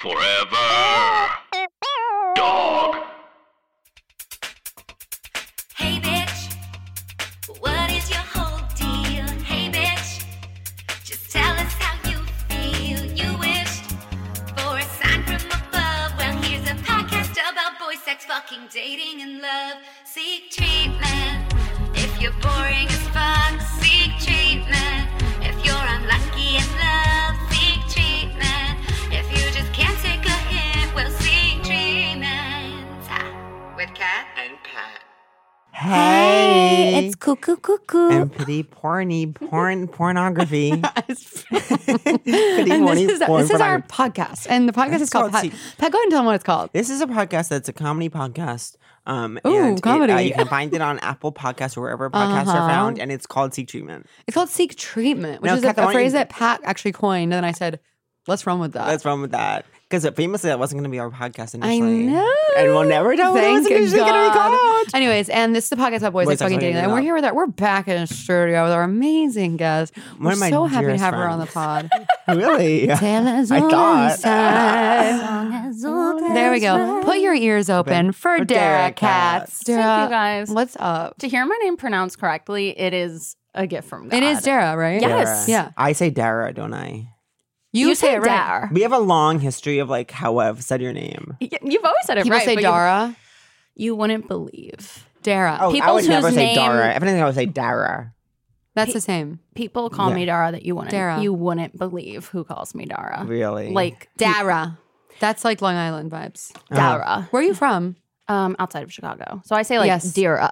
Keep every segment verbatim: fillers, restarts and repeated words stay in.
Forever. Dog. Hey bitch, what is your whole deal? Hey bitch, just tell us how you feel. You wished for a sign from above. Well, here's a podcast about boy sex, fucking, dating, and love. Seek treatment if you're boring as fuck. Seek treatment if you're unlucky in love. Seek treatment if you just can't take a hint. Well, seek treatment. Ha. With Kat And Pat. Hey, it's cuckoo cuckoo. and pretty porny porn pornography. pretty And horny this is, porn this is our pornography. podcast, and the podcast It's is called called Pat. Se- Pat, go ahead and tell them what it's called. This is a podcast that's a comedy podcast. Um, Ooh, and it, comedy. uh, you can find it on Apple Podcasts or wherever podcasts Uh-huh. are found, and it's called Seek Treatment. It's called Seek Treatment, which Now, is a, Kat, I a want phrase you- that Pat actually coined, and then I said, "Let's run with that." What's wrong with that? Because famously, that wasn't going to be our podcast I initially. know, And we'll never know what it was Thank initially going to be God. called. Anyways, and this is the podcast about boys Boys like Sex, fucking Fucking, dating, and we're Love. here with our, we're back in a studio with our amazing guest. One We're of my so happy to dearest have her on the friends. pod. Really? Taylor's I on thought. side. There we go. Put your ears open for For Dara Dara Katz. Katz. Dara, Thank you guys. what's up? To hear my name pronounced correctly, it is a gift from God. It is Dara, right? Yes. Dara. Yeah. I say Dara, don't I? You, You say say it right. Dar. We have a long history of like how I've said your name. Y- You've always said it People right. say but you- Dara. You, wouldn't believe. Dara. Oh, I People would never whose say name- Dara. If anything, I would say Dara. That's the same. People call Yeah. me Dara that you wouldn't. Dara. You wouldn't believe who calls me Dara. Really? Like Dara. That's like Long Island vibes. Dara. Where are you from? Um, outside of Chicago. So I say like Yes. Dira.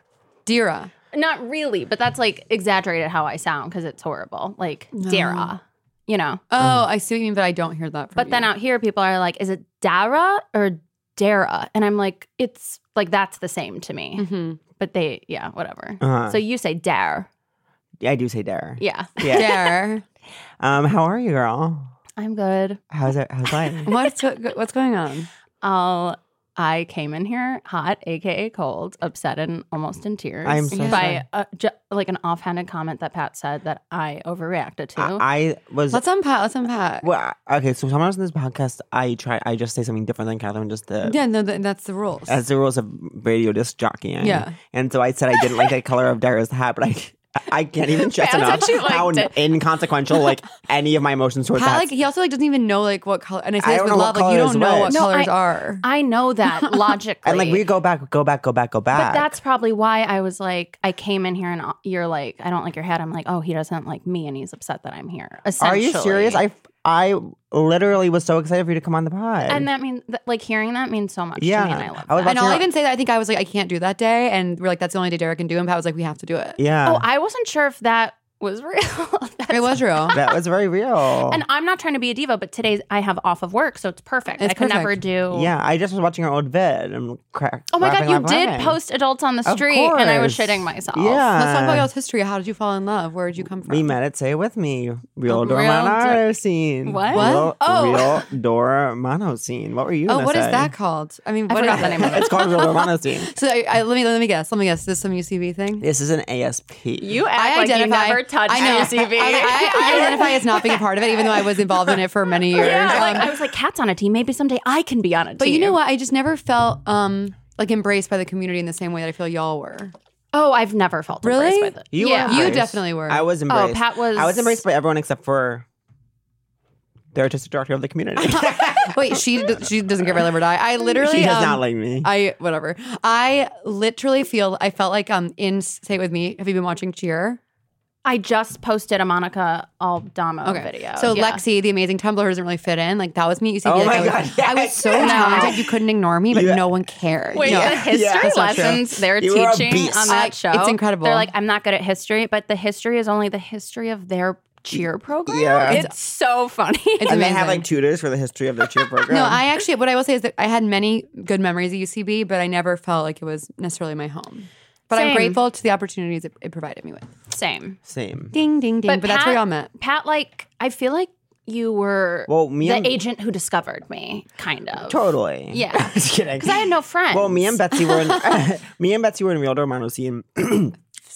Dira. Not really, but that's like exaggerated how I sound because it's horrible. Like Dara. You know. Oh, I see what you mean, but I don't hear that from But you. then out here, people are like, "Is it Dara or Dara?" And I'm like, "It's like that's the same to me." Mhm. But they, yeah, whatever. Uh-huh. So you say Dare. Yeah, I do say Dara. Yeah. Yeah. Dara. Um, how are you, girl? I'm good. How's it? How's life? What's what's going on? Uh, I came in here hot, aka cold, upset and almost in tears. I'm so Yeah. by uh, ju- like an offhanded comment that Pat said that I overreacted to. I, I was. Let's unpack. Let's unpack. well, okay, so sometimes in this podcast, I try. I just say something different than Catherine just did. Yeah, no, th- that's the rules. As the rules of radio disc jockeying. Yeah. And so I said I didn't like the color of Dara's hat, but I I can't even stress Pat enough said she how liked inconsequential like any of my emotions towards Pat, that. like he also like doesn't even know like what color. And I I say this don't with know love, what like you color don't is know which. what No, colors I- are. I know that logically. and like we go back, go back, go back, go back. But that's probably why I was like, I came in here and you're like, I don't like your hat. I'm like, oh, he doesn't like me and he's upset that I'm here. Are you serious? essentially. I I literally was so excited for you to come on the pod. And that means, that, like, hearing that means so much Yeah. to me, and I love I was that. And I'll watching- even say that I think I was like, I can't do that day. And we're like, that's the only day Derek can do. And Pat was like, we have to do it. yeah, Oh, I wasn't sure if that was real. That's- It was real. that was very real. And I'm not trying to be a diva, but today I have off of work, so it's perfect. It's I could never perfect. do. yeah, I just was watching our old vid and crack. Oh my God, laughing, you laughing, did laughing. post adults on the Of street, and I was course. shitting myself. Yeah. Let's talk about y'all's history. How did you fall in love? Where did you come from? We met at Say It With Me, Real Oh, Dora Real Mono Do- scene. What? Real, What? Oh. Real Dora Mono scene. What were you Oh, gonna what is say? that called? I mean, I what forgot is the it? name of it. It's called Real Dora Mono scene. So I, I, let me let me guess. Let me guess. This is some U C B thing. This is an A S P. You act I like you identify. never touched I know. U C B. I, I, I identify as not being a part of it, even though I was involved in it for many years. Yeah, like, Um, I was like, Kat's on a team. Maybe someday I can be on a team. but you know what? I just never felt um like embraced by the community in the same way that I feel y'all were. Oh, I've never felt Really? embraced by the. You yeah. were You embraced. definitely were. I was embraced. Oh, Pat was. I was embraced by everyone except for the artistic director of the community. Wait, she d- she doesn't care if I live or die. I literally she does um, not like me. I whatever. I literally feel I felt like um in Say It With Me. Have you been watching Cheer? I just posted a Monica Aldamo Okay. video. So yeah. Lexi, the amazing Tumblr, doesn't really fit in. Like that was me at U C B. Oh like, my I was, God, I was yes. so No. talented you couldn't ignore me, but Yeah. no one cared. Wait, no. the history Yeah, that's not true. lessons they're You were a teaching beast. on that I- show. it's incredible. They're like, I'm not good at history, but the history is only the history of their cheer program. Yeah. It's so funny. It's and they have amazing. like tutors for the history of their cheer program. No, I actually, what I will say is that I had many good memories at U C B, but I never felt like it was necessarily my home. But I'm Same. grateful to the opportunities it, it provided me with. Same. Same. Ding, ding, ding. But, But that's where Pat- y'all met. Pat, like, I feel like you were Well, me the and- agent who discovered me, kind of. Totally. Yeah. Just kidding. Because I had no friends. Well, me and Betsy were in me and Betsy were in Real Dora Mono scene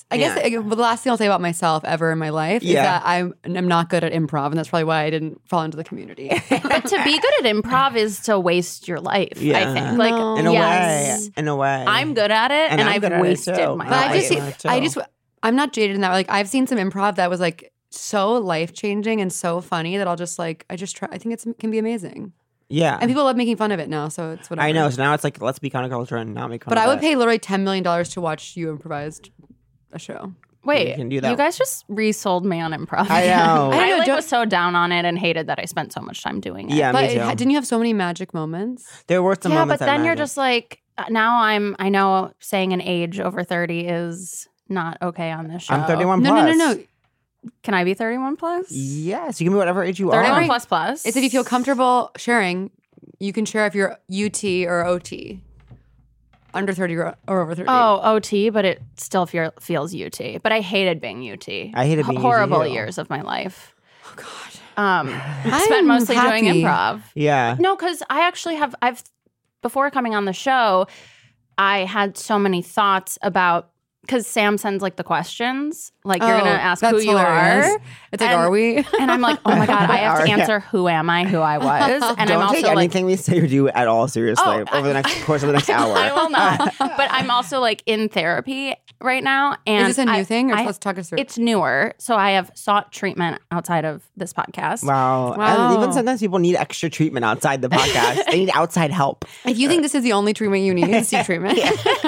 I guess Yeah. uh, the last thing I'll say about myself ever in my life is Yeah. that I'm, I'm not good at improv, and that's probably why I didn't fall into the community. But to be good at improv is to waste your life, Yeah. I think. Like, No. In a yes, way. In a way. I'm good at it, And and, I'm I've good at it wasted too. my But I life. just, Yeah, too. I just, I'm not jaded in that. Like I've seen some improv that was like so life changing and so funny that I'll just like, I just try. I think it's can be amazing, Yeah. and people love making fun of it now. So it's whatever. I know. So now it's like, let's be counterculture and not make fun But of I would it. pay literally ten million dollars to watch you improvise a show. Wait, You can do that. you guys just resold me on improv. I know. I, I know, like, don't- was so down on it and hated that I spent so much time doing it. Yeah, But me too. it, didn't you have so many magic moments? There were some yeah, moments but that then you're mattered. just like, uh, now I'm, I know saying an age over thirty is not okay on this show. I'm thirty-one No, plus. no, no, no. Can I be thirty-one plus? Yes, you can be whatever age you thirty-one are. plus plus. It's if you feel comfortable sharing, you can share if you're U T or O T. Under thirty or, or over thirty. Oh, O T, but it still feel, feels U T. But I hated being U T. I hated being U T Horrible too. years of my life. Oh, God. Um, I I'm spent mostly happy. doing improv. Yeah. No, because I actually have, I've, before coming on the show, I had so many thoughts about, because Sam sends like the questions, like you're Oh, going to ask that's who you hilarious. are. It's like, And- are we? And I'm like, oh my God, I have to Are ya? answer who am I, who I was. And Don't I'm take also like, anything we say or do at all seriously Oh, over the next course of the next hour. I will not. But I'm also like in therapy right now. And Is this a new I- thing? Or I- let's talk us through. It's newer. So I have sought treatment outside of this podcast. Wow. Wow. And even sometimes people need extra treatment outside the podcast. They need outside help. If you think this is the only treatment you need, seek treatment.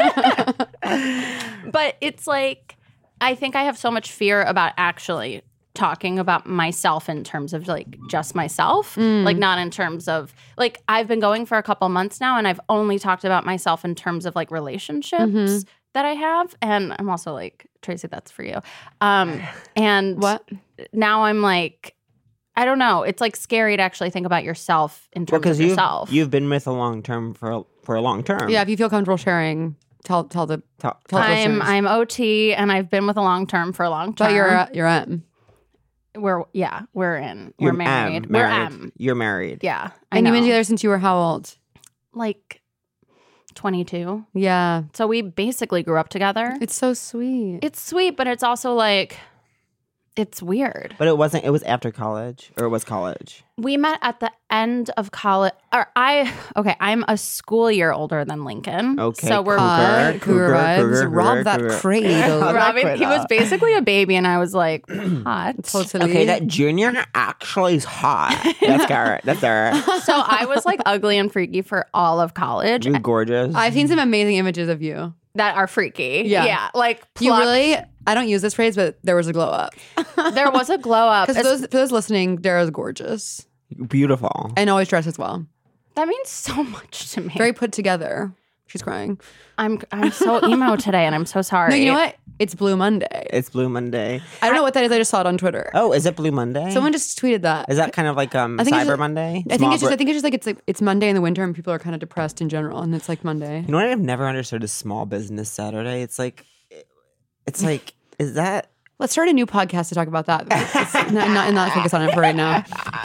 But it's like, I think I have so much fear about actually talking about myself in terms of like just myself, like not in terms of like I've been going for a couple months now and I've only talked about myself in terms of like relationships Mhm. that I have. And I'm also like, Tracy, that's for you. Um, and What? now I'm like, I don't know. It's like scary to actually think about yourself in terms Because of you've, yourself. you've been with a long term for, for a long term. Yeah, if you feel comfortable sharing, tell tell the Tell- tell the I'm listeners. I'm O T and I've been with a long term for a long time. But you're uh, you're M. We're yeah, we're in. You're we're married. M, We're married. M. You're married. Yeah. I And know. you've been together since you were how old? like twenty-two. Yeah. So we basically grew up together. It's so sweet. It's sweet, but it's also like it's weird. But it wasn't, it was after college, or it was college. We met at the end of college. Or I okay, I'm a school year older than Lincoln. Okay, So we're cool. Uh, Cougar, cougar cougar, vibes. cougar, Rob that cougar. cradle. Rob that Robin, he was cradle. basically a baby, and I was like, hot. Totally. Okay, that junior actually is hot. That's Garrett. That's Garrett. So I was like ugly and freaky for all of college You're gorgeous. I've seen some amazing images of you. that are freaky. Yeah. Yeah. Like You plucked. really, I don't use this phrase, but there was a glow up. There was a glow up. Because for those, for those listening, Dara's gorgeous Beautiful. and always dresses well. That means so much to me. Very put together. She's crying. I'm I'm so emo today, and I'm so sorry. No, you know what? It's Blue Monday. It's Blue Monday. I don't know what that is. I just saw it on Twitter. Oh, is it Blue Monday? Someone just tweeted that. Is that kind of like um I think it's Cyber just- Monday? I think Small it's just. br- I think it's just like it's like it's Monday in the winter and people are kind of depressed in general, and it's like Monday. You know what I've never understood is Small Business Saturday. It's like, it's like, is that? Let's start a new podcast to talk about that. It's not, not, not focus on it for right now.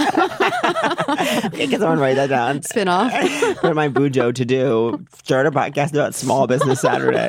Okay, can someone write that down? Spin off. Put my bujo to do. Start a podcast about Small Business Saturday.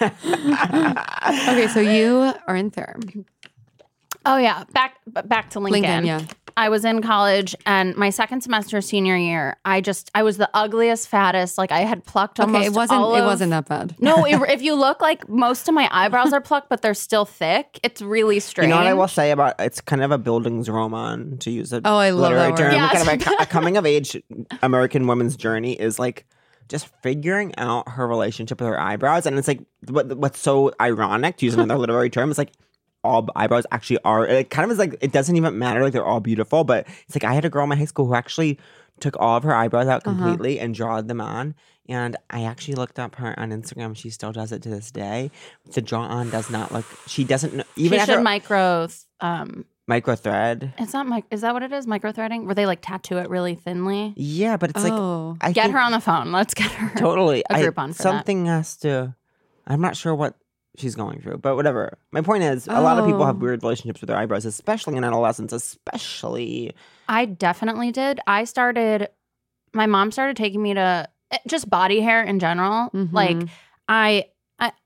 Okay, so you are in therapy. Oh yeah, back back to Lincoln. Lincoln, yeah. I was in college, and my second semester senior year, I just I was the ugliest, fattest. Like I had plucked almost Okay, it wasn't. all It of- wasn't that bad. No, it, if you look, like most of my eyebrows are plucked, but they're still thick. It's really strange. You know what I will say about it's kind of a Bildungsroman, to use a Oh, I love literary that term. word. Yes. Kind of a, a coming of age American woman's journey is like just figuring out her relationship with her eyebrows, and it's like what, what's so ironic, to use another literary term, is like all eyebrows actually are. It kind of is like it doesn't even matter, like they're all beautiful, but it's like I had a girl in my high school who actually took all of her eyebrows out Uh-huh. completely and drawed them on. And I actually looked up her on Instagram. She still does it to this day. The draw on does not look. She doesn't know, She even after should micro. Um, micro thread. it's not mic. Is that what it is? Micro threading, where they like tattoo it really thinly. Yeah, but it's like Oh. I Get think her on the phone. Let's get her. totally a I- group on for that. something has to. I'm not sure what she's going through, but whatever. My point is, a lot of people Oh. have weird relationships with their eyebrows, especially in adolescence. Especially, I definitely did. I started. My mom started taking me to eh, just body hair in general. Mhm. Like I, I,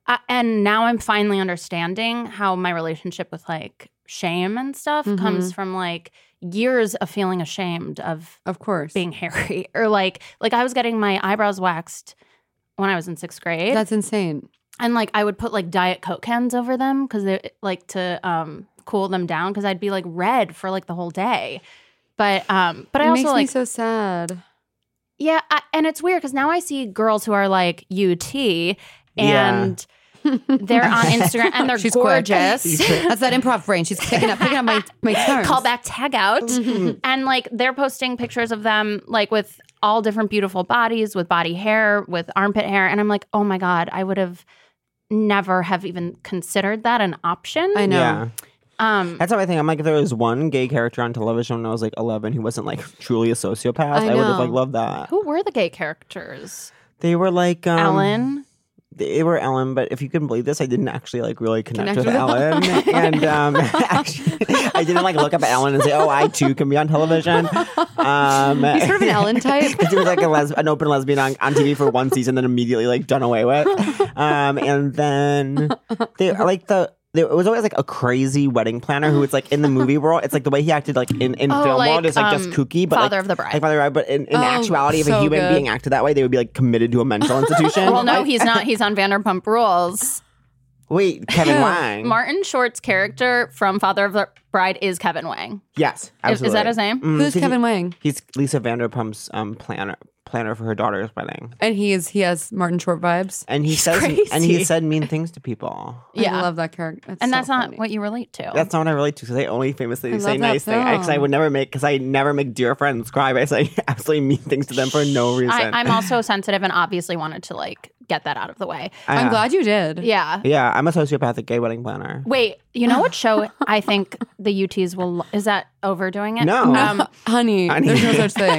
I, and now I'm finally understanding how my relationship with like shame and stuff Mhm. comes from like years of feeling ashamed of Of course. being hairy or like like I was getting my eyebrows waxed when I was in sixth grade. That's insane. And like I would put like Diet Coke cans over them because they like to um, cool them down because I'd be like red for like the whole day. But um, but I it also makes like me so sad. yeah, I, and it's weird because now I see girls who are like U T Yeah. and they're on Instagram and they're She's quick. gorgeous. That's that improv brain. She's picking up picking up my my terms. Call back tag out. Mm-hmm. And like they're posting pictures of them like with all different beautiful bodies, with body hair, with armpit hair. And I'm like, oh my God, I would have never have even considered that an option. I know. Yeah. Um, That's how I think. I'm like, if there was one gay character on television when I was like eleven who wasn't like truly a sociopath, I I, would have know. like loved that. who were the gay characters? They were like um, Ellen. They were Ellen, but if you can believe this, I didn't actually like really connect, Connect with, with Ellen, and um, actually, I didn't like look up at Ellen and say, "Oh, I too can be on television." Um, You're sort of an Ellen type. She was like a les- an open lesbian on, on T V for one season, then immediately like done away with. Um, and then they like the. There was always like a crazy wedding planner who it's like in the movie world. It's like the way he acted like in, in Oh, film like, world is like just um, kooky, but Father like, of the Bride. like Father of the Bride. But in, in Oh, actuality, if so a human good. being acted that way, they would be like committed to a mental institution. Well, no, Like- he's not. He's on Vanderpump Rules. Wait, Kevin Wang. Martin Short's character from Father of the Bride is Kevin Wang. Yes, Is, absolutely. is that his name? Mm, Who's so he- Kevin Wang? He's Lisa Vanderpump's um, planner planner for her daughter's wedding, And he is he has Martin Short vibes. and he He's says and crazy. he said mean things to people. Yeah. I love that character. And so that's not funny. what you relate to. That's not what I relate to because I only famously I say love that nice things. Because I film. would never make because I never make dear friends cry. But I say absolutely mean things to them for no reason. I, I'm also sensitive and obviously wanted to like get that out of the way. I- I'm glad you did. Yeah. Yeah, I'm a sociopathic gay wedding planner. Wait, you know what show I think the U Ts will is that overdoing it? No. Um, Honey, Honey. there's no such thing.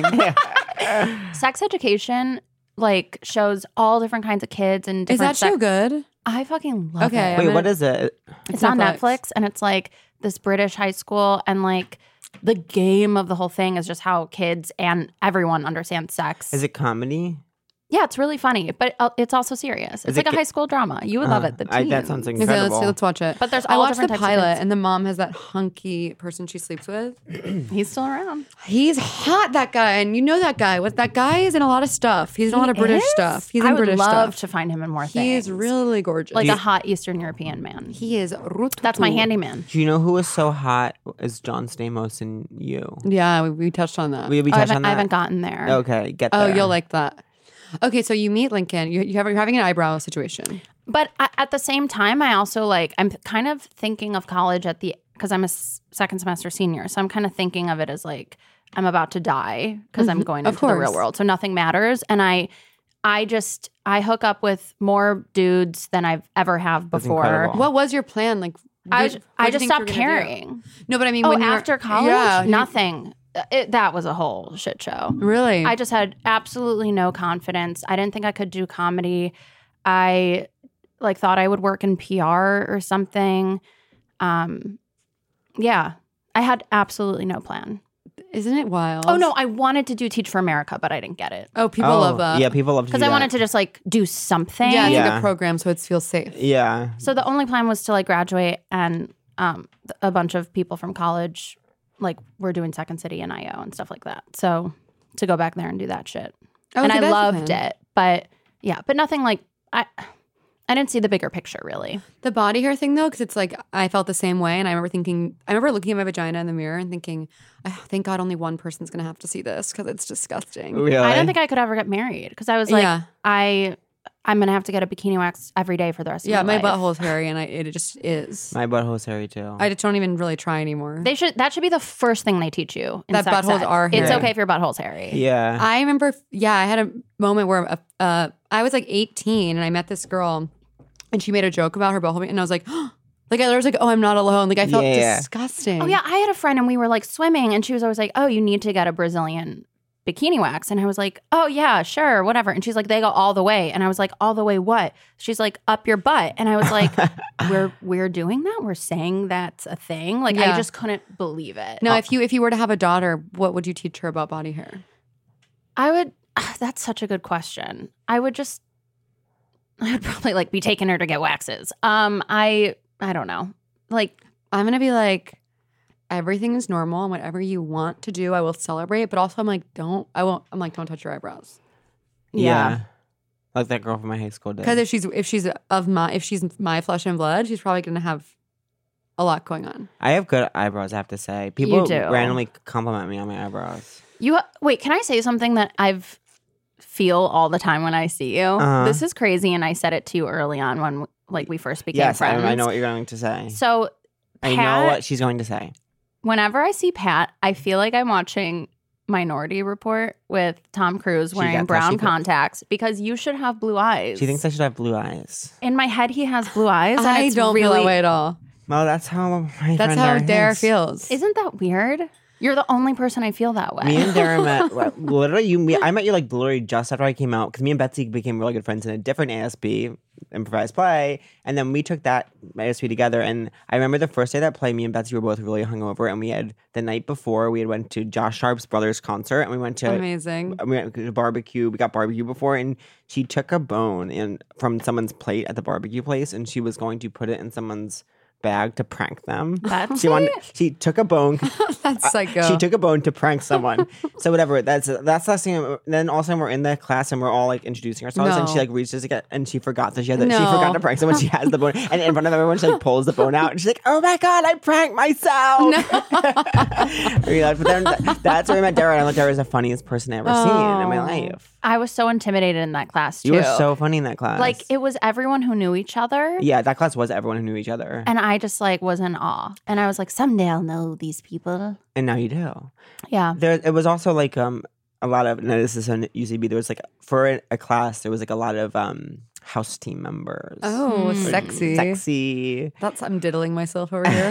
sex education like shows all different kinds of kids and Is different that show sex- good? I fucking love Okay, it. Wait, I'm what gonna- is it? It's on Netflix. Netflix and it's like this British high school and like the game of the whole thing is just how kids and everyone understands sex. Is it comedy? Yeah, it's really funny, but uh, it's also serious. It's Is like it a ki- high school drama. You would love Uh, it. The I, teen. that sounds Okay, incredible. let's let's watch it. But there's I all watched different the types of pilot, kids. and the mom has that hunky person she sleeps with. He's still around. He's hot, that guy, and you know that guy. What that guy is in a lot of stuff. He's in a lot of He British is? stuff. He's in I would British love stuff. to find him in more He things. is really gorgeous. like Do a you- hot Eastern European man. he is. That's my handyman. Do you know who was so hot as John Stamos in You? Yeah, we, we touched on that. We, we Oh, I, touched haven't, on I that. haven't gotten there. Okay, get oh, there. you'll like that. Okay, so you meet Lincoln. You, you have, you're having an eyebrow situation. But I, at the same time, I also like, I'm kind of thinking of college at the, because I'm a s- second semester senior. So I'm kind of thinking of it as like, I'm about to die because I'm going Of into the real course. world. So nothing matters. And I, I just, I hook up with more dudes than I've ever have That's before. incredible. What was your plan? Like, I, did- j- what I did you just think you stopped were gonna do? caring. No, but I mean, Oh, when you were- after college? yeah, you- Nothing. It, that was a whole shit show. Really? I just had absolutely no confidence. I didn't think I could do comedy. I like thought I would work in P R or something. Um, yeah, I had absolutely no plan. Isn't it wild? Oh no, I wanted to do Teach for America, but I didn't get it Oh, people Oh, love that. Yeah, people love to do because I that. wanted to just like do something. Yeah, it's like Yeah. a program, so it feels safe. Yeah. So the only plan was to like graduate, and um, a bunch of people from college like were doing Second City and I O and stuff like that. So to go back there and do that shit. Oh, and okay, I that's loved fun. it. But yeah, but nothing like I I didn't see the bigger picture really. The body hair thing, though, because it's like I felt the same way, and I remember thinking, I remember looking at my vagina in the mirror and thinking, oh, thank God, only one person's gonna have to see this because it's disgusting. Really? I don't think I could ever get married because I was like, Yeah. I I'm gonna have to get a bikini wax every day for the rest Yeah, of my, my life. butthole's hairy, and I it just is. My butthole's hairy too. I just don't even really try anymore. They should that should be the first thing they teach you. In That sex buttholes ed. are It's hairy. okay if your butthole's hairy. yeah. I remember, yeah, I had a moment where uh, uh, I was like eighteen, and I met this girl, and she made a joke about her butthole, and I was like, like I was like, oh, I'm not alone. Like I felt Yeah. disgusting. Oh yeah, I had a friend and we were like swimming and she was always like, "Oh, you need to get a Brazilian bikini wax." And I was like, "Oh yeah, sure, whatever." And she's like, "They go all the way." And I was like, "All the way what?" She's like, "Up your butt." And I was like, "We're we're doing that? We're saying that's a thing?" Like Yeah. I just couldn't believe it. Now, if you if you were to have a daughter, what would you teach her about body hair? I would that's such a good question. I would just I'd probably like be taking her to get waxes. Um, I I don't know. Like I'm gonna be like, everything is normal and whatever you want to do, I will celebrate. But also, I'm like, don't. I won't. I'm like, don't touch your eyebrows. Yeah. Like that girl from my high school did. Because if she's if she's of my if she's my flesh and blood, she's probably gonna have a lot going on. I have good eyebrows, I have to say. People do. randomly compliment me on my eyebrows. You wait, can I say something that I've feel all the time when I see you? Uh-huh. This is crazy, and I said it to you early on when like we first became Yes, I, friends. I know what you're going to say. So I Pat, know what she's going to say. whenever I see Pat, I feel like I'm watching Minority Report with Tom Cruise She wearing got that. brown She put- contacts because you should have blue eyes. She thinks I should have blue eyes. In my head, he has blue eyes. And I it's don't really, feel that way at all. Well, that's how my That's friend how Dara Dara thinks. feels. Isn't that weird? You're the only person I feel that way. Me and Dara met well, literally. You, me, I met you like literally just after I came out because me and Betsy became really good friends in a different A S B, improvised play, and then we took that A S B together. And I remember the first day of that play, me and Betsy were both really hungover, and we had the night before we had went to Josh Sharp's brother's concert, and we went to Amazing. we went to barbecue. We got barbecue before, and she took a bone in from someone's plate at the barbecue place, and she was going to put it in someone's bag to prank them. That's She wanted. She took a bone. That's psycho. She took a bone to prank someone. So whatever. That's that's the last thing. Then all of a sudden we're in the class and we're all like introducing ourselves, and No. she like reaches to get and she forgot that she had the, she No. forgot to prank someone. She has the bone, and in front of everyone she like pulls the bone out, and she's like, "Oh my god, I pranked myself!" Really, like, but then th- that's where I met Dara. And I thought Dara was the funniest person I ever seen in my Oh. life. I was so intimidated in that class too. You were so funny in that class. like it was everyone who knew each other. yeah, that class was everyone who knew each other, And I just like was in awe. And I was like, someday I'll know these people. and now you do. Yeah. There, it was also like um a lot of. No, this is in U C B. There was like for a, a class, there was like a lot of um house team members. Oh, Hmm. sexy. Sexy. That's I'm diddling myself over here.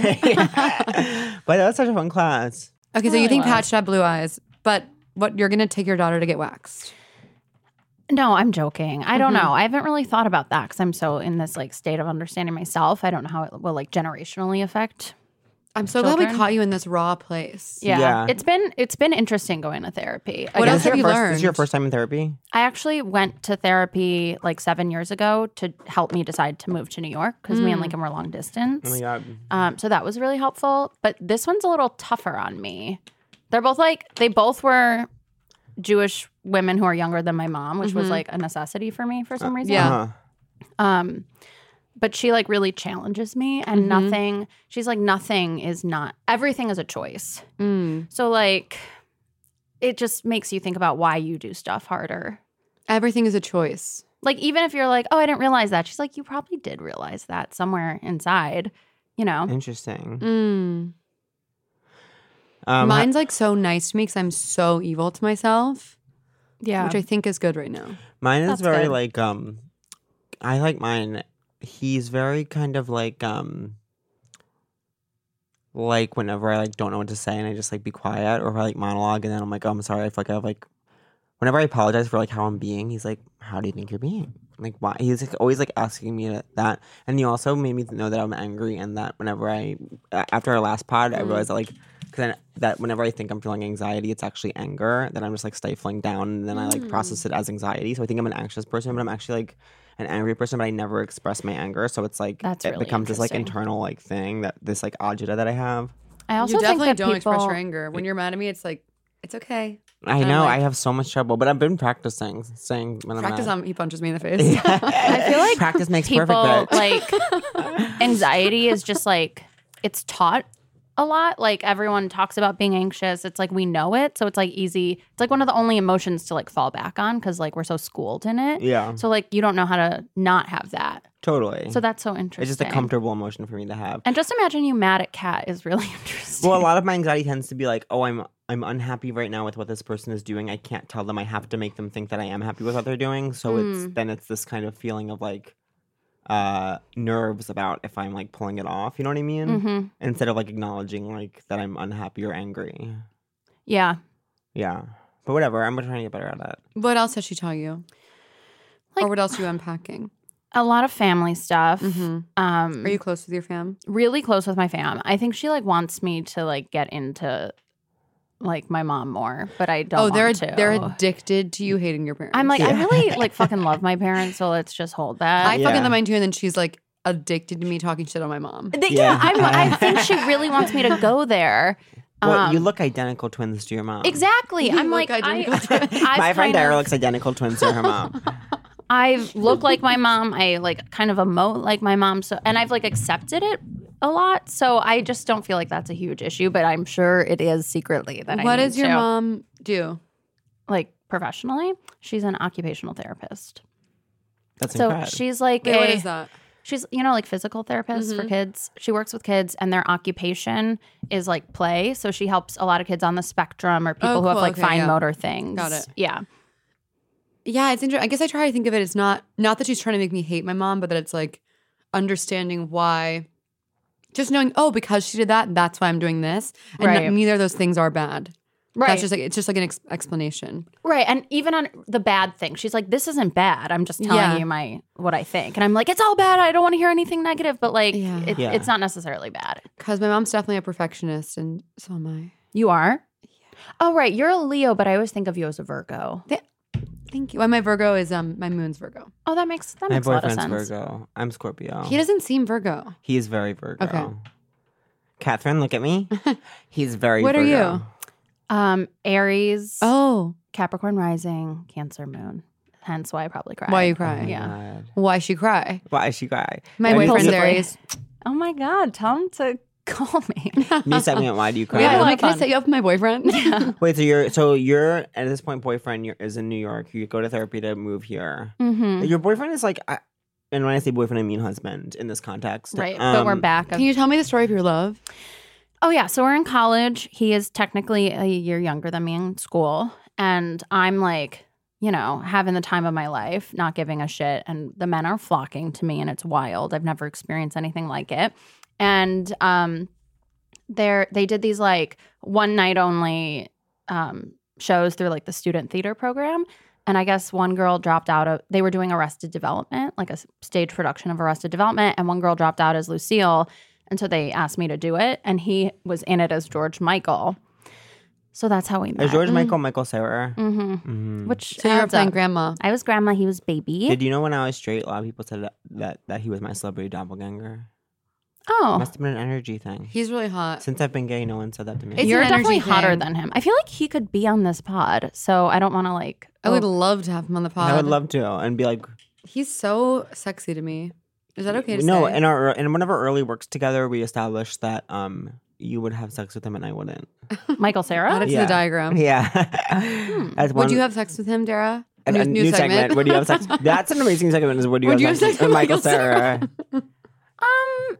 But that was such a fun class. Okay, so Really you think was. Pat should have blue eyes, but what you're gonna take your daughter to get waxed? No, I'm joking. I don't Mhm. know. I haven't really thought about that because I'm so in this like state of understanding myself. I don't know how it will like generationally affect. I'm so glad Children? we caught you in this raw place. Yeah. Yeah. It's been it's been interesting going to therapy. What Again, else This is have your you first, This is your learned? first time in therapy? I actually went to therapy like seven years ago to help me decide to move to New York because me and Mm. Lincoln were long distance. Oh my god. Um, so that was really helpful. But this one's a little tougher on me. They're both like, they both were Jewish women who are younger than my mom, which was Mhm. like a necessity for me for some reason. Yeah. Uh-huh. Um, but she like really challenges me and Mhm. nothing, she's like, nothing is not, everything is a choice. Mm. So like, it just makes you think about why you do stuff harder. Everything is a choice. Like, even if you're like, oh, I didn't realize that. She's like, you probably did realize that somewhere inside, you know? Interesting. Mm. Um, Mine's like so nice to me because I'm so evil to myself, Yeah. which I think is good right now. mine is That's very good. like um I like mine. He's very kind of like um like whenever I like don't know what to say and I just like be quiet or if I like monologue and then I'm like, oh, I'm sorry, I feel like I have like whenever I apologize for like how I'm being, he's like, how do you think you're being? Like why? He's like, always like asking me that, and he also made me know that I'm angry and that whenever I a- after our last pod, I Mm. realized that like because that whenever I think I'm feeling anxiety, it's actually anger that I'm just like stifling down, and then I like Mm. process it as anxiety. So I think I'm an anxious person, but I'm actually like an angry person, but I never express my anger. So it's like That's it really becomes this like interesting. internal like thing that this like agita that I have. I also you think definitely that don't people, express your anger. When you're mad at me, it's like, it's okay. I I'm know like- I have so much trouble, but I've been practicing saying when Practice I'm on he punches me in the face. mad. I feel like practice makes people perfect. Bitch. like anxiety is just like it's taught a lot. Like everyone talks about being anxious. It's like we know it, so it's like easy. It's like one of the only emotions to like fall back on because like we're so schooled in it. yeah, So like you don't know how to not have that. totally. So that's so interesting. it's just a comfortable emotion for me to have. And just imagine you mad at Kat is really interesting. Well, a lot of my anxiety tends to be like, oh, I'm I'm unhappy right now with what this person is doing. I can't tell them. I have to make them think that I am happy with what they're doing. So it's Mm. then it's this kind of feeling of like uh nerves about if I'm like pulling it off. You know what I mean? hmm Instead of like acknowledging like that I'm unhappy or angry. Yeah. Yeah. But whatever. I'm trying to get better at it. What else has she taught you? Like- or what else are you unpacking? A lot of family stuff. Mhm. Um, Are you close with your fam? really close with my fam? I think she like wants me to like get into like my mom more, but I don't Oh, they're want to. they're addicted to you hating your parents. I'm like, I Yeah. really like fucking love my parents, so let's just hold that. I Yeah. fucking love mine too, and then she's like addicted to me talking shit on my mom. They- Yeah. yeah, I'm, I think she really wants me to go there. Well, you Um, look identical twins to your mom. Exactly. You I'm look like, I, identical to- I've My friend kind Dara of- looks identical twins to her mom. I look like my mom. I like kind of emote like my mom. So, and I've like accepted it a lot. So I just don't feel like that's a huge issue. But I'm sure it is secretly that. What I does need your to. mom do? Like professionally? She's an occupational therapist. That's So incredible. she's like Wait, a, what is that? She's, you know, like physical therapist for Mhm. kids. She works with kids and their occupation is like play. So she helps a lot of kids on the spectrum or people Oh, who have cool. like Okay, fine yeah. motor things. Got it. Yeah. Yeah, it's interesting. I guess I try to think of it as not not that she's trying to make me hate my mom, but that it's like understanding why. Just knowing, oh, because she did that, that's why I'm doing this, and Right. n- neither of those things are bad. Right. That's just like it's just like an ex- explanation. Right. And even on the bad thing, she's like, this isn't bad. I'm just telling Yeah. you my what I think. And I'm like, it's all bad. I don't want to hear anything negative. But like, Yeah. it, Yeah. it's not necessarily bad. Because my mom's definitely a perfectionist, and so am I. You are? Oh, right. You're a Leo, but I always think of you as a Virgo. Thank you. Well, my Virgo is um my moon's Virgo. Oh, that makes that My makes a lot of boyfriend's sense. Virgo. I'm Scorpio. He doesn't seem Virgo. He is very Virgo. Okay. Catherine, look at me. He's very What are Virgo. you? Um, Aries, Oh, Capricorn rising, Cancer moon. Hence why I probably cry. why you Oh cry? my Yeah. God. Why she cry? Why she cry? My New boyfriend's Impulsively. Aries. Oh my God, tell him to call me. New segment. Why do you cry? Yeah, Yeah, a lot let me of can I fun. set you up with my boyfriend? Wait, so you're so you're at this point boyfriend you're, is in New York. You go to therapy to move here. hmm Your boyfriend is like, I, and when I say boyfriend, I mean husband in this context. Right. but we're Um, back. Can you tell me the story of your love? Oh, yeah. So we're in college. He is technically a year younger than me in school. And I'm like, you know, having the time of my life, not giving a shit. And the men are flocking to me and it's wild. I've never experienced anything like it. And um, they're, they did these like one night only um, shows through like the student theater program. And I guess one girl dropped out of, they were doing Arrested Development, like a s- stage production of Arrested Development. And one girl dropped out as Lucille. And so they asked me to do it. And he was in it as George Michael. So that's how we met. Is George Michael Michael Sarah? Mm-hmm. Mhm. Which So you were adds playing up. grandma. I was grandma. He was baby. Did you know when I was straight, a lot of people said that that, that he was my celebrity doppelganger? oh, Must have been an energy thing. He's really hot. Since I've been gay, no one said that to me. It's you're an definitely energy hotter thing. than him. I feel like he could be on this pod. So I don't want to like. I would oh, love to have him on the pod. I would love to, and be like, He's so sexy to me. Is that okay to no. say? In our in one of our early works together, we established that um you would have sex with him and I wouldn't. Michael Add Sarah. it to Yeah. the diagram. Yeah. As Would one- you have sex with him, Dara? a, a new, segment? Would you have sex? That's an amazing segment. Is would you Would have sex with Michael Sarah? Um,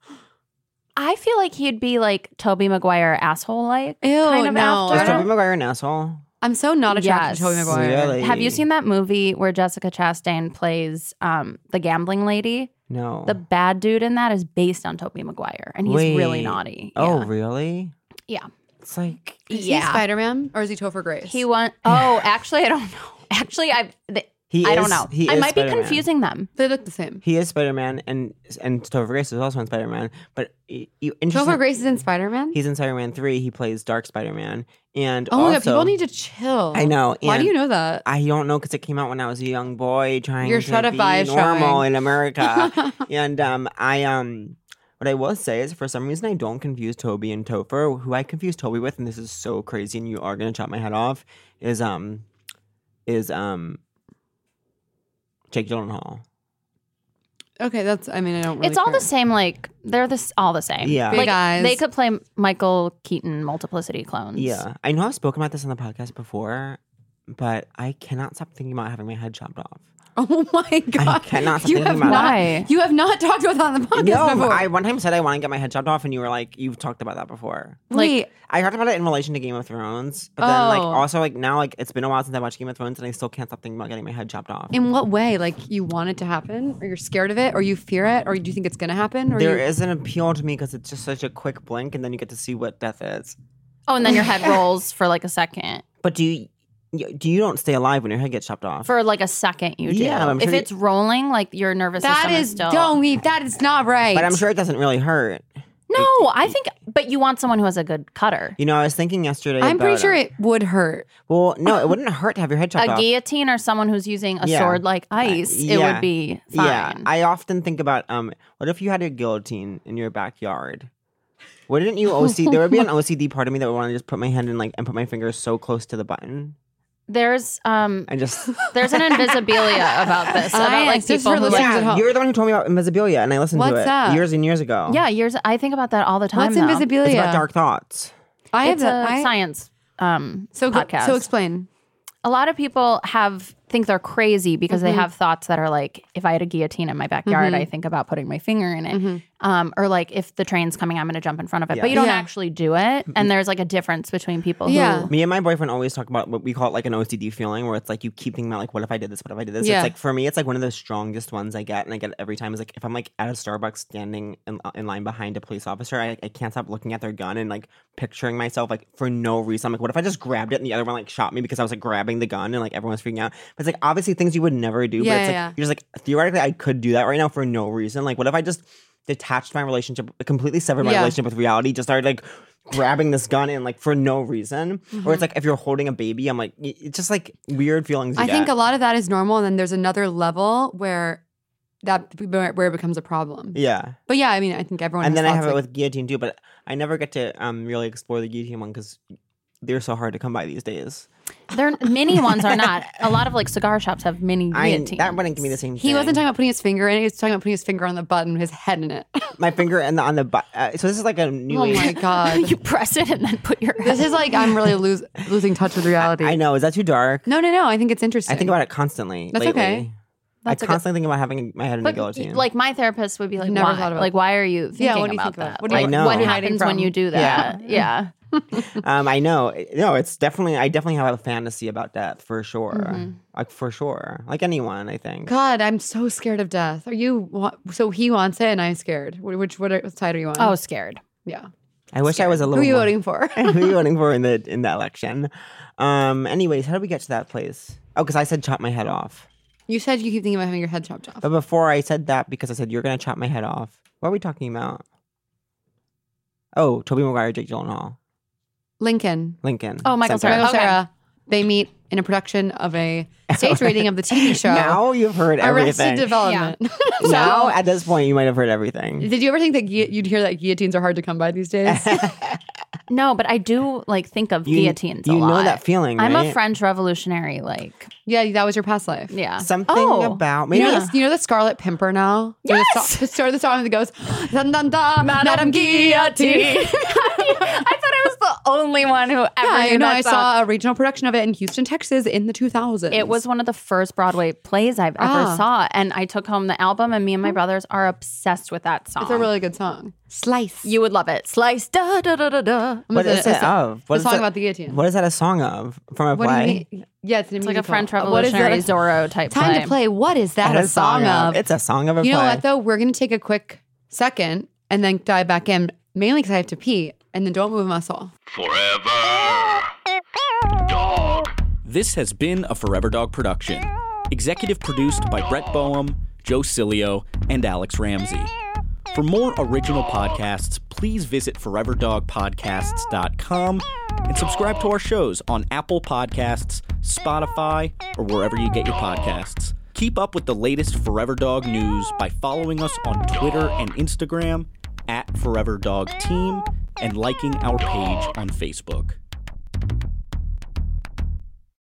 I feel like he'd be like Toby Maguire asshole like. Ew, kind of no. Is after. Tobey Maguire an asshole? I'm so not attracted Yes. to Tobey Maguire. Really? Have you seen that movie where Jessica Chastain plays um, the gambling lady? No. The bad dude in that is based on Toby Maguire, and he's really Wait. naughty. Oh, Yeah. really? Yeah. It's like Is Yeah. he Spider-Man or is he Topher Grace? He won. Oh, actually, I don't know. Actually, I th- he. I is, don't know. He I is might be Spider-Man. confusing them. They look the same. He is Spider Man, and and Topher Grace is also in Spider Man. But y- you, interesting- Topher Grace is in Spider-Man? he's in Spider Man three. He plays Dark Spider Man, and Oh my also, god, people need to chill. I know. Why do and you know that? I don't know because it came out when I was a young boy trying Your to Shredify be is normal showing. in America. and um, I um, what I will say is for some reason I don't confuse Toby and Topher. Who I confuse Toby with, and this is so crazy, and you are gonna chop my head off, is um, is um, Jake Gyllenhaal. Okay, that's, I mean, I don't really It's all care. the same. Like they're this all the same. Yeah. Big like eyes. they could play Michael Keaton multiplicity clones. Yeah, I know I've spoken about this on the podcast before, but I cannot stop thinking about having my head chopped off. Oh my god. cannot stop you thinking have about not, Why? You have not talked about that on the podcast No, before. I one time said I want to get my head chopped off, and you were like, "You've talked about that before." Wait, I talked about it in relation to Game of Thrones, but then like Oh. also like now like it's been a while since I watched Game of Thrones, and I still can't stop thinking about getting my head chopped off. in what way? Like you want it to happen, or you're scared of it, or you fear it, or do you think it's gonna happen? Or There you... is an appeal to me because it's just such a quick blink, and then you get to see what death is. Oh, and then your head rolls for like a second. But do you you- do you don't stay alive when your head gets chopped off? For like a second, you do. Yeah, I'm if sure you- it's rolling, like your nervous That system is is still. don't eat. That is not right. but I'm sure it doesn't really hurt. No, I think, but you want someone who has a good cutter. You know, I was thinking yesterday. I'm pretty about, sure uh, it would hurt. Well, no, it wouldn't hurt to have your head chopped A off. guillotine or someone who's using a Yeah. sword like ice, it yeah. would be fine. Yeah, I often think about um, what if you had a guillotine in your backyard? Wouldn't you O C? There would be an O C D part of me that would want to just put my hand in like and put my fingers so close to the button There's um, and just. there's an invisibilia about this. About Science, like this is people for who listeners like, at home. You're the one who told me about invisibilia, and I listened to What's it that? years and years ago. yeah, years. I think about that all the time. What's though. invisibilia? it's about dark thoughts. I have It's a that. I, science um so go- podcast. So explain. a lot of people have think they're crazy because Mm-hmm. they have thoughts that are like, if I had a guillotine in my backyard, I think about putting my finger in it. Mm-hmm. Um, or like, if the train's coming, I'm going to jump in front of it. Yeah. But you don't Yeah. actually do it. And there's like a difference between people Yeah. who. Me and my boyfriend always talk about what we call it like an O C D feeling, where it's like you keep thinking about like, what if I did this? What if I did this? Yeah. It's like for me, it's like one of the strongest ones I get, and I get it every time. Is like if I'm like at a Starbucks standing in, in line behind a police officer, I, I can't stop looking at their gun and like picturing myself like for no reason. I'm like, what if I just grabbed it and the other one like shot me because I was like grabbing the gun and like everyone's freaking out? But it's like obviously things you would never do. Yeah, but it's like yeah, yeah. you're just like theoretically I could do that right now for no reason. Like what if I just detached my relationship, completely severed my Yeah. relationship with reality, just started like grabbing this gun and like for no reason. Mm-hmm. Or it's like if you're holding a baby, I'm like, y- it's just like weird feelings you I get. think a lot of that is normal, and then there's another level where that where it becomes a problem. Yeah. But yeah, I mean, I think everyone. And has then I thoughts have it like- with guillotine too, but I never get to um really explore the guillotine one because they're so hard to come by these days. They're mini ones are not. A lot of like cigar shops have mini I guillotines. that wouldn't give me the same He thing. wasn't talking about putting his finger in it. He was talking about putting his finger on the button, with his head in it. my finger and the, on the butt. Uh, so this is like a new Oh age. my god, You press it and then put your. this is like I'm really lose, losing touch with reality. I know. Is that too dark? No, no, no. I think it's interesting. I think about it constantly. That's lately. okay. That's I a good- constantly think about having my head in a But guillotine. like my therapist would be like, Never why? thought about like, it. why are you thinking Yeah, what do you about think about? that? What do you- Like, I know. what what are you happens hiding when from? you do that? Yeah. Um, I know. No, it's definitely. I definitely have a fantasy about death for sure. Mm-hmm. Like for sure. Like anyone, I think. God, I'm so scared of death. Are you? wa- So he wants it, and I'm scared. Wh- Which what, what side are you on? Oh, scared. yeah. I wish I was a Who little. are you more- voting for? Who are you voting for in the in the election? Um. Anyways, how did we get to that place? Oh, because I said chop my head off. You said you keep thinking about having your head chopped off. But before I said that, because I said you're gonna chop my head off. What are we talking about? Oh, Tobey Maguire, Jake Gyllenhaal, Lincoln. Lincoln. Oh, Michael Center. Cera. Michael Okay. Sarah. They meet in a production of a stage reading of the T V show Now you've heard Arrested everything. Development. Now at this point, you might have heard everything. Did you ever think that gui- you'd hear that guillotines are hard to come by these days? No, but I do like think of You- guillotines you a know lot. that feeling, I'm right? a French revolutionary. Like, Yeah, that was your past life. yeah. Something Oh. about You maybe. know, the, you know the Scarlet Pimpernel? Yes! The, so- the start of the song that goes, dun dun dun, Madame Guillotine. I thought I was the only one who ever Yeah, knew you know, that I song. saw a regional production of it in Houston, Texas in the two thousands. It was one of the first Broadway plays I've ever Ah. saw, and I took home the album, and me and my brothers are obsessed with that song. It's a really good song. Slice. you would love it. Slice da da da da da. What is it of? What the is song that- about the guillotine. What is that a song of? From a What play? do you mean? Yeah, it's, an It's like a musical. French What is that Revolutionary a- Zorro type Time play. to play. What is that What a song of? It's a song of a You know play. what, though? We're going to take a quick second and then dive back in, mainly because I have to pee, and then don't move a muscle. Forever. Dog. This has been a Forever Dog production. Executive produced by Brett Boehm, Joe Cilio, and Alex Ramsey. For more original podcasts, please visit forever dog podcasts dot com and subscribe to our shows on Apple Podcasts, Spotify, or wherever you get your podcasts. Keep up with the latest Forever Dog news by following us on Twitter and Instagram at Forever Dog Team and liking our page on Facebook.